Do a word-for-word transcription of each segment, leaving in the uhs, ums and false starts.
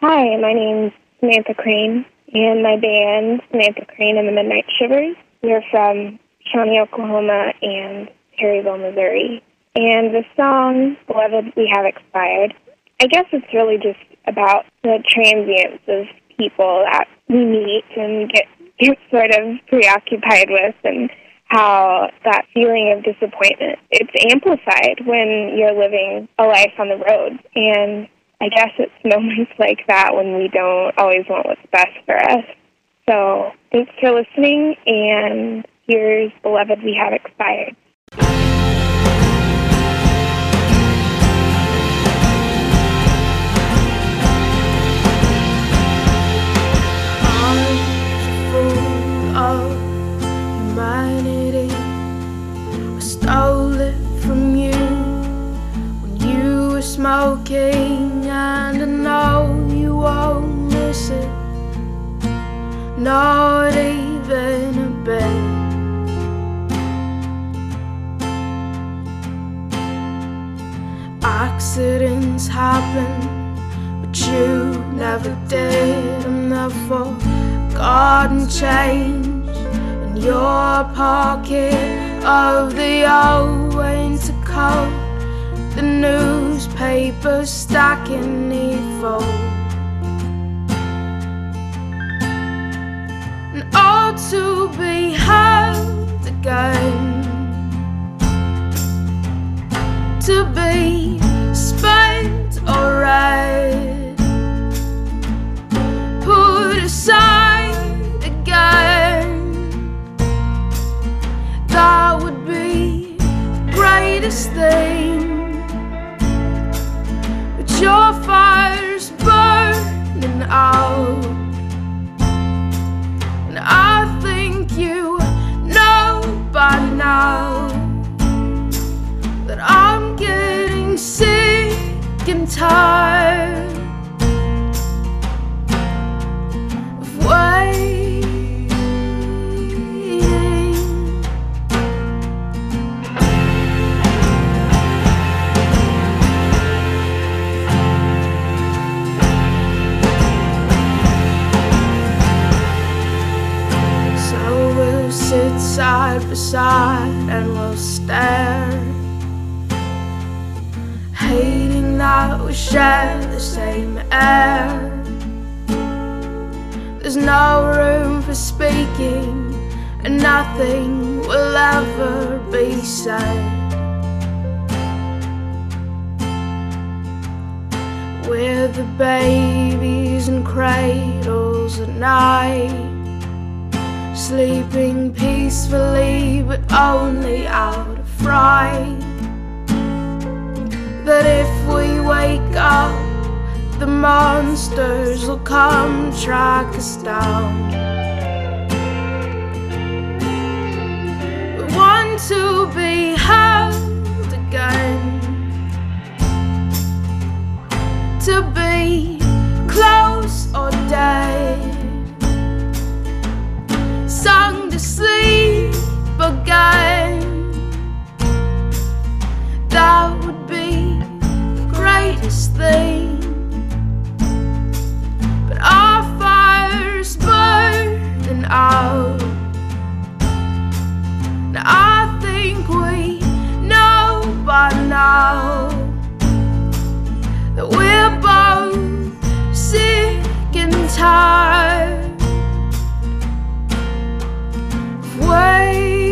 Hi, my name's Samantha Crane, and my band, Samantha Crane and the Midnight Shivers. We're from Shawnee, Oklahoma, and Perryville, Missouri. And the song, Beloved, We Have Expired, I guess it's really just about the transience of people that we meet and get, get sort of preoccupied with, and how that feeling of disappointment, it's amplified when you're living a life on the road. And I guess it's moments like that when we don't always want what's best for us. So thanks for listening, and here's Beloved, We Have Expired. I'm full of humanity. I stole it from you when you were smoking, and I know you won't miss it, not even a bit. Accidents happen, but you never did. I'm the forgotten change in your pocket of the old winter coat, the newspaper stacking neat fold. And all to be held again, to be spent or read, put aside again. That would be the greatest thing, but your fire's burning out, and I think you know by now that I'm getting sick and tired of waiting. So we'll sit side by side and we'll stare, hating that we share the same air. There's no room for speaking, and nothing will ever be said. We're the babies in cradles at night, sleeping peacefully but only out of fright that if we wake up, the monsters will come track us down. We want to be held again, to be close or dead, sung to sleep again. That would be the greatest thing, but our fire's burning out. Now I think we know by now that we're both sick and tired of waiting.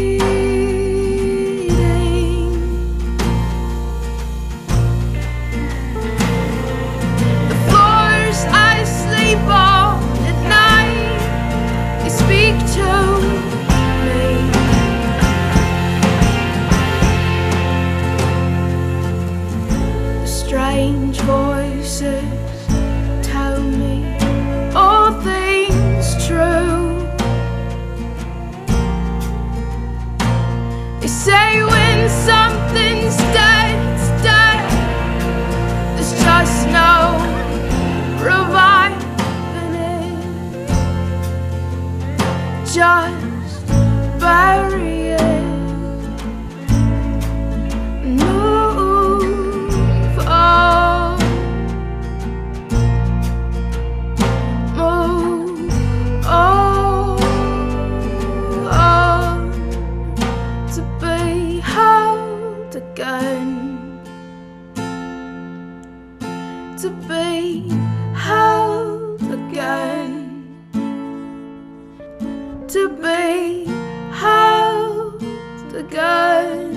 The floors I sleep on at night, they speak to me. The strange voices tell me all things true. They say when something's dead, it's dead. There's just no reviving it. Just bury it, move on. be held again, to be held again.